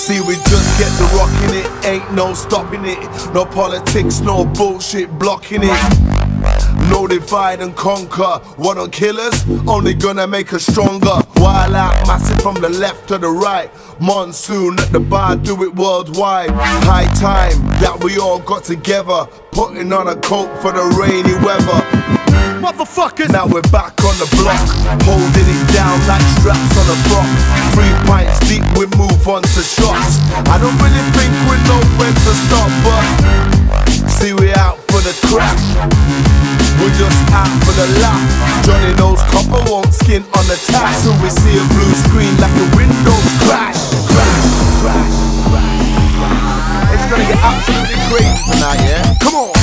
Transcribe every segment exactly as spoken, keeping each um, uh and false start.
See, we just get the rockin' it, ain't no stopping it. No politics, no bullshit blocking it. No divide and conquer. What on killers? Only gonna make us stronger. Wild out, massive from the left to the right. Monsoon at the bar, do it worldwide. High time that we all got together, putting on a coat for the rainy weather. Motherfuckers! Now we're back on the block, holding it down like straps on a frock. Three pints deep, we move on to shots. I don't really think we know when to stop, but see, we out for the crack. We're just out for the laugh. Johnny knows copper won't skin on the tap. So we see a blue screen like the windows crash. Crash, crash, crash. It's gonna get absolutely crazy tonight, yeah? Come on!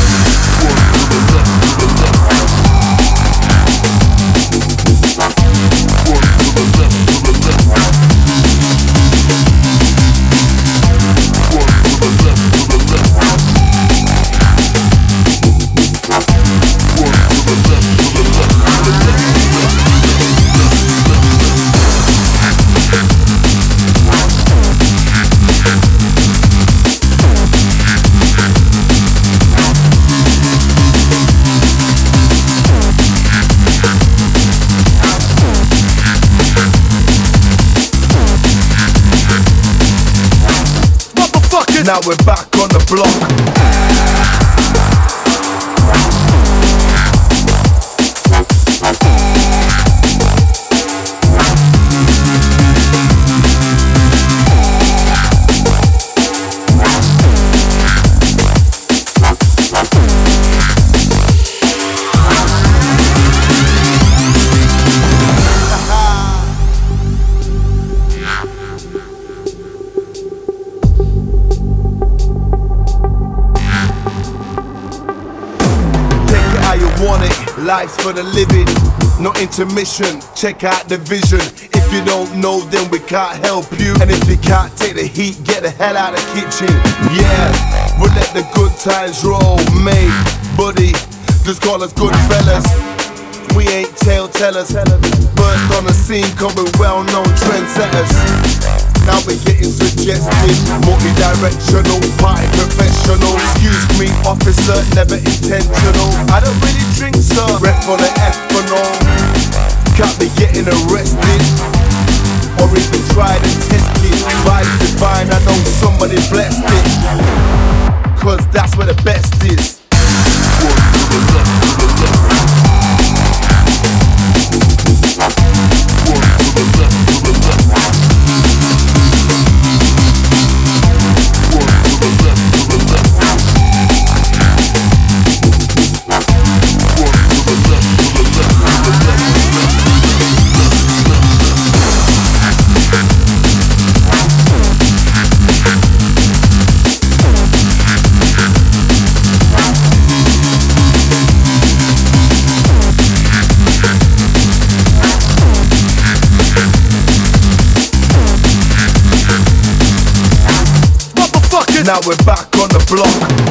Now we're back on the block. Want it, life's for the living, no intermission, check out the vision. If you don't know, then we can't help you. And if you can't take the heat, get the hell out of the kitchen. Yeah, we'll let the good times roll, mate, buddy, just call us good fellas. We ain't tale-tellers, burst on the scene, cause we're well-known trendsetters. Now we're getting suggested, multi-directional, party professional. Excuse me, officer, never intentional. I don't really drink, sir, rep on the ethanol. Can't be getting arrested, or even tried and tested. Vibes divine, I know somebody blessed it, cause that's where the best is. Now we're back on the block.